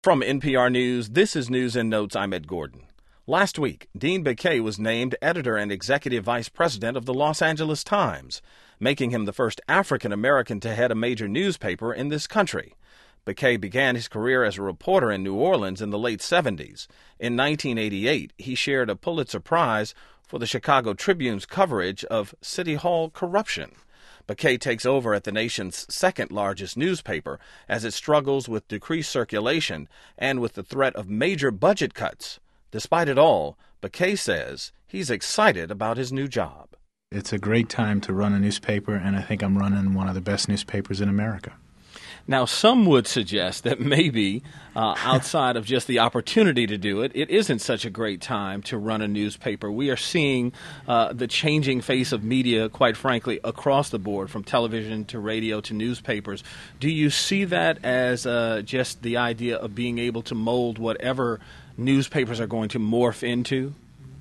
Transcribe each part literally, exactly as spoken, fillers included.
From N P R News, this is News and Notes. I'm Ed Gordon. Last week, Dean Baquet was named editor and executive vice president of the Los Angeles Times, making him the first African-American to head a major newspaper in this country. Baquet began his career as a reporter in New Orleans in the late seventies. In nineteen eighty-eight, he shared a Pulitzer Prize for the Chicago Tribune's coverage of City Hall corruption. Baquet takes over at the nation's second-largest newspaper as it struggles with decreased circulation and with the threat of major budget cuts. Despite it all, Baquet says he's excited about his new job. It's a great time to run a newspaper, and I think I'm running one of the best newspapers in America. Now, some would suggest that maybe uh, outside of just the opportunity to do it, it isn't such a great time to run a newspaper. We are seeing uh, the changing face of media, quite frankly, across the board, from television to radio to newspapers. Do you see that as uh, just the idea of being able to mold whatever newspapers are going to morph into?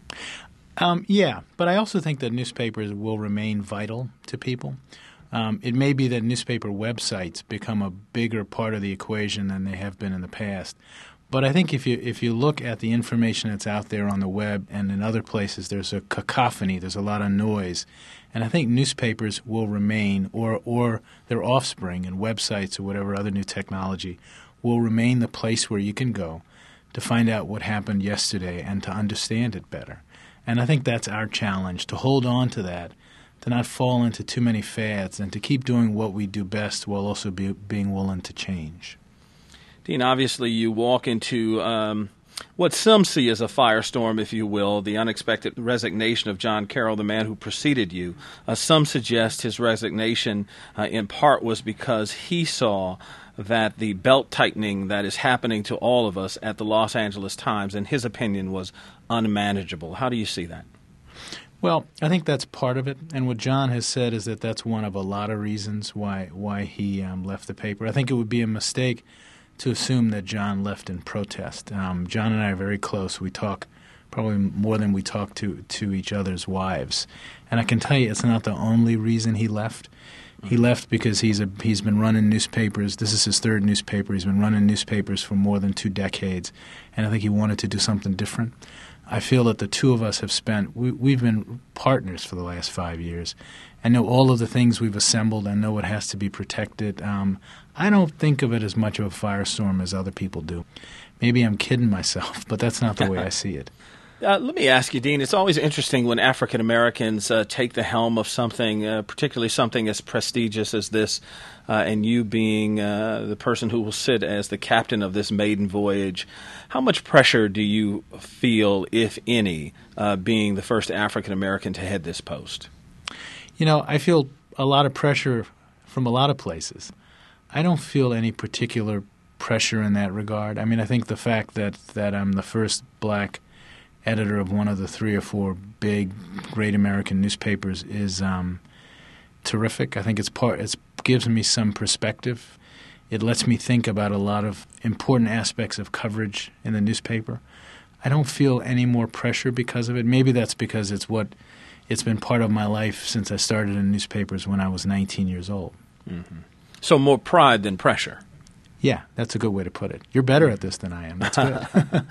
Um, yeah, but I also think that newspapers will remain vital to people. Um, it may be that newspaper websites become a bigger part of the equation than they have been in the past. But I think if you if you look at the information that's out there on the web and in other places, there's a cacophony, there's a lot of noise. And I think newspapers will remain, or, or their offspring and websites or whatever other new technology, will remain the place where you can go to find out what happened yesterday and to understand it better. And I think that's our challenge, to hold on to that, to not fall into too many fads, and to keep doing what we do best while also be, being willing to change. Dean, obviously you walk into um, what some see as a firestorm, if you will, the unexpected resignation of John Carroll, the man who preceded you. Uh, some suggest his resignation uh, in part was because he saw that the belt tightening that is happening to all of us at the Los Angeles Times, in his opinion, was unmanageable. How do you see that? Well, I think that's part of it, and what John has said is that that's one of a lot of reasons why why he um, left the paper. I think it would be a mistake to assume that John left in protest. Um, John and I are very close. We talk probably more than we talk to, to each other's wives. And I can tell you it's not the only reason he left. He left because he's a he's been running newspapers. This is his third newspaper. He's been running newspapers for more than two decades, and I think he wanted to do something different. I feel that the two of us have spent, we, we've been partners for the last five years. I know all of the things we've assembled. I know what has to be protected. Um, I don't think of it as much of a firestorm as other people do. Maybe I'm kidding myself, but that's not the way I see it. Uh, let me ask you, Dean, it's always interesting when African Americans uh, take the helm of something, uh, particularly something as prestigious as this, uh, and you being uh, the person who will sit as the captain of this maiden voyage. How much pressure do you feel, if any, uh, being the first African American to head this post? You know, I feel a lot of pressure from a lot of places. I don't feel any particular pressure in that regard. I mean, I think the fact that, that I'm the first black editor of one of the three or four big, great American newspapers is um, terrific. I think it's part. It gives me some perspective. It lets me think about a lot of important aspects of coverage in the newspaper. I don't feel any more pressure because of it. Maybe that's because it's what it's been part of my life since I started in newspapers when I was nineteen years old. Mm-hmm. So more pride than pressure. Yeah, that's a good way to put it. You're better at this than I am. That's good.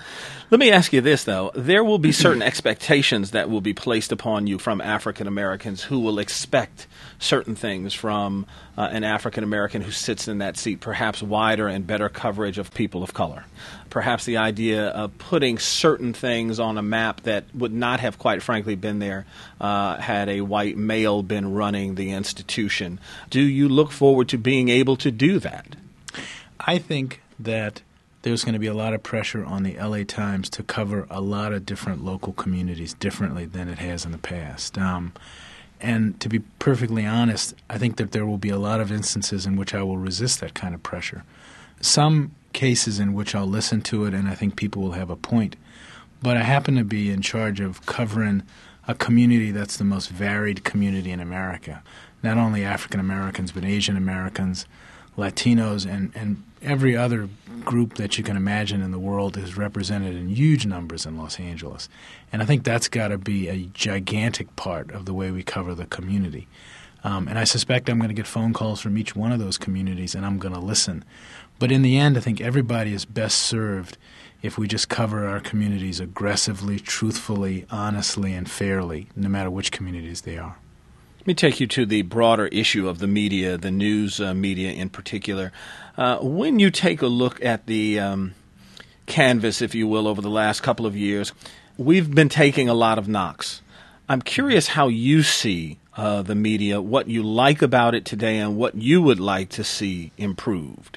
Let me ask you this, though. There will be certain expectations that will be placed upon you from African Americans who will expect certain things from uh, an African American who sits in that seat, perhaps wider and better coverage of people of color. Perhaps the idea of putting certain things on a map that would not have, quite frankly, been there uh, had a white male been running the institution. Do you look forward to being able to do that? I think that there's going to be a lot of pressure on the L A Times to cover a lot of different local communities differently than it has in the past. Um, and to be perfectly honest, I think that there will be a lot of instances in which I will resist that kind of pressure. Some cases in which I'll listen to it and I think people will have a point. But I happen to be in charge of covering a community that's the most varied community in America. Not only African Americans, but Asian Americans, Latinos, and, and every other group that you can imagine in the world is represented in huge numbers in Los Angeles. And I think that's got to be a gigantic part of the way we cover the community. Um, and I suspect I'm going to get phone calls from each one of those communities, and I'm going to listen. But in the end, I think everybody is best served if we just cover our communities aggressively, truthfully, honestly, and fairly, no matter which communities they are. Let me take you to the broader issue of the media, the news uh, media in particular. Uh, when you take a look at the um, canvas, if you will, over the last couple of years, we've been taking a lot of knocks. I'm curious how you see uh, the media, what you like about it today, and what you would like to see improved.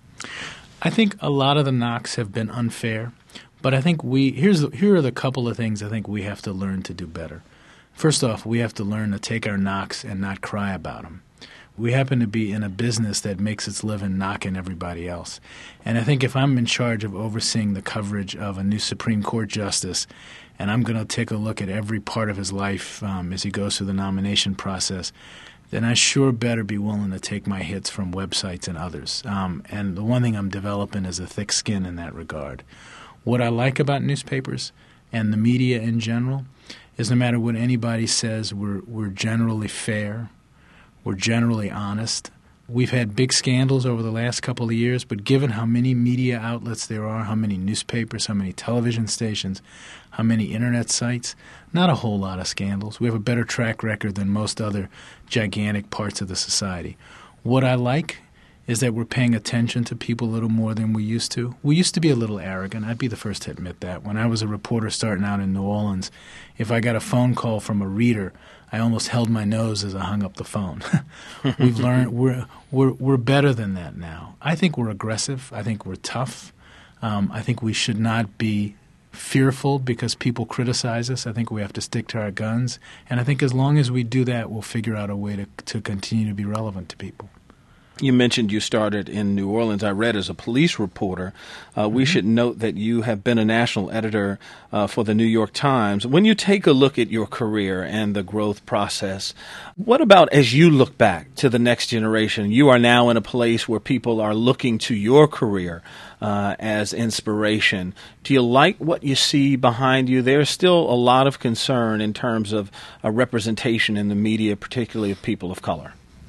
I think a lot of the knocks have been unfair, but I think we here's the, here are the couple of things I think we have to learn to do better. First off, we have to learn to take our knocks and not cry about them. We happen to be in a business that makes its living knocking everybody else. And I think if I'm in charge of overseeing the coverage of a new Supreme Court justice, and I'm going to take a look at every part of his life um, as he goes through the nomination process, then I sure better be willing to take my hits from websites and others. Um, and the one thing I'm developing is a thick skin in that regard. What I like about newspapers and the media in general is no matter what anybody says, we're we're generally fair, we're generally honest. We've had big scandals over the last couple of years, but given how many media outlets there are, how many newspapers, how many television stations, how many internet sites, not a whole lot of scandals. We have a better track record than most other gigantic parts of the society. What I like is that we're paying attention to people a little more than we used to. We used to be a little arrogant. I'd be the first to admit that. When I was a reporter starting out in New Orleans, if I got a phone call from a reader, I almost held my nose as I hung up the phone. We've learned we're we're we're better than that now. I think we're aggressive. I think we're tough. Um, I think we should not be fearful because people criticize us. I think we have to stick to our guns. And I think as long as we do that, we'll figure out a way to to continue to be relevant to people. You mentioned you started in New Orleans. I read as a police reporter. Uh, we mm-hmm. should note that you have been a national editor uh, for the New York Times. When you take a look at your career and the growth process, what about as you look back to the next generation? You are now in a place where people are looking to your career uh, as inspiration. Do you like what you see behind you? There's still a lot of concern in terms of a representation in the media, particularly of people of color.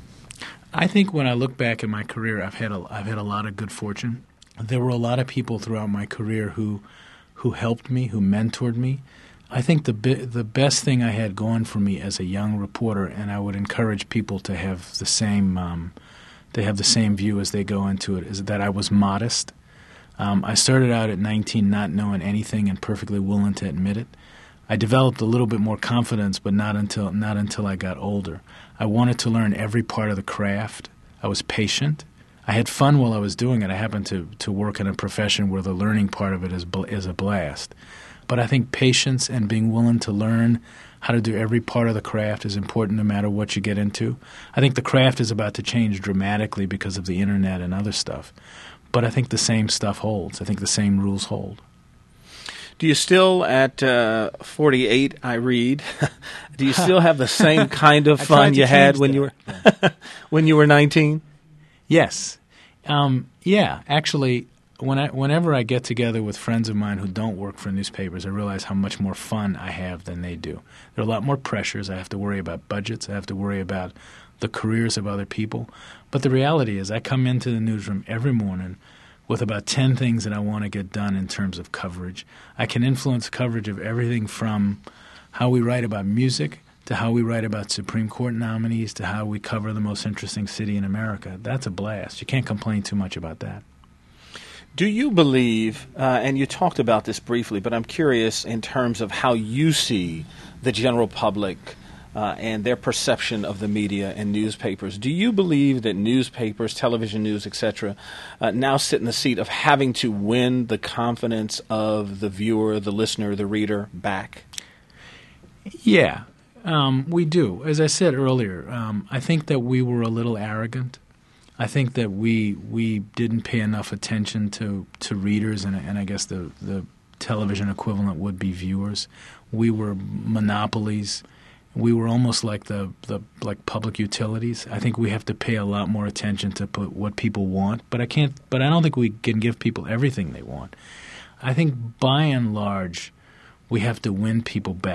I think when I look back at my career, I've had a, I've had a lot of good fortune. There were a lot of people throughout my career who who helped me, who mentored me. I think the be, the best thing I had going for me as a young reporter, and I would encourage people to have the same um, they have the same view as they go into it, is that I was modest. Um, I started out at nineteen not knowing anything and perfectly willing to admit it. I developed a little bit more confidence, but not until not until I got older. I wanted to learn every part of the craft. I was patient. I had fun while I was doing it. I happened to, to work in a profession where the learning part of it is is a blast. But I think patience and being willing to learn how to do every part of the craft is important no matter what you get into. I think the craft is about to change dramatically because of the internet and other stuff. But I think the same stuff holds. I think the same rules hold. Do you still, at uh, forty-eight, I read, do you still have the same kind of fun you had when that. you were when you were nineteen? Yes. Um, yeah, actually, when I, whenever I get together with friends of mine who don't work for newspapers, I realize how much more fun I have than they do. There are a lot more pressures. I have to worry about budgets. I have to worry about the careers of other people. But the reality is I come into the newsroom every morning with about ten things that I want to get done in terms of coverage. I can influence coverage of everything from how we write about music to how we write about Supreme Court nominees to how we cover the most interesting city in America. That's a blast. You can't complain too much about that. Do you believe, uh, and you talked about this briefly, but I'm curious in terms of how you see the general public Uh, and their perception of the media and newspapers. Do you believe that newspapers, television news, et cetera, uh, now sit in the seat of having to win the confidence of the viewer, the listener, the reader back? Yeah, um, we do. As I said earlier, um, I think that we were a little arrogant. I think that we we didn't pay enough attention to, to readers, and, and I guess the, the television equivalent would be viewers. We were monopolies. We were almost like the, the like public utilities. I think we have to pay a lot more attention to put what people want, but I can't. But I don't think we can give people everything they want. I think by and large, we have to win people back.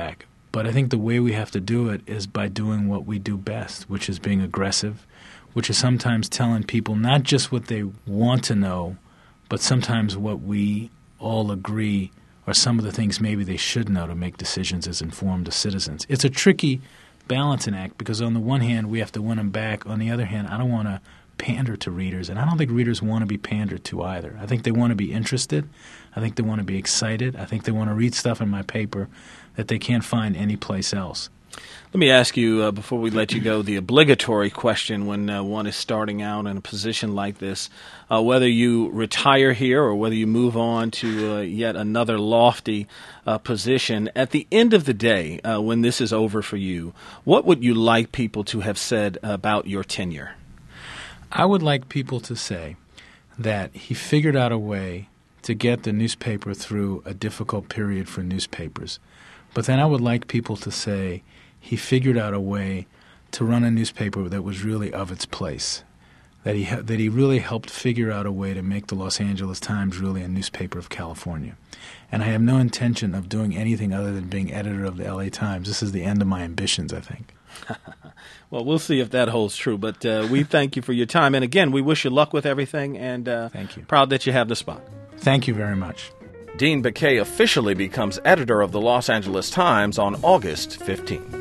But I think the way we have to do it is by doing what we do best, which is being aggressive, which is sometimes telling people not just what they want to know, but sometimes what we all agree are some of the things maybe they should know to make decisions as informed citizens. It's a tricky balancing act because on the one hand, we have to win them back. On the other hand, I don't want to pander to readers, and I don't think readers want to be pandered to either. I think they want to be interested. I think they want to be excited. I think they want to read stuff in my paper that they can't find anyplace else. Let me ask you, uh, before we let you go, the obligatory question when uh, one is starting out in a position like this, uh, whether you retire here or whether you move on to uh, yet another lofty uh, position. At the end of the day, uh, when this is over for you, what would you like people to have said about your tenure? I would like people to say that he figured out a way to get the newspaper through a difficult period for newspapers. But then I would like people to say he figured out a way to run a newspaper that was really of its place, that he that he really helped figure out a way to make the Los Angeles Times really a newspaper of California. And I have no intention of doing anything other than being editor of the L A Times. This is the end of my ambitions, I think. Well, we'll see if that holds true. But uh, we thank you for your time. And again, we wish you luck with everything, and uh, thank you. Proud that you have the spot. Thank you very much. Dean Baquet officially becomes editor of the Los Angeles Times on August fifteenth.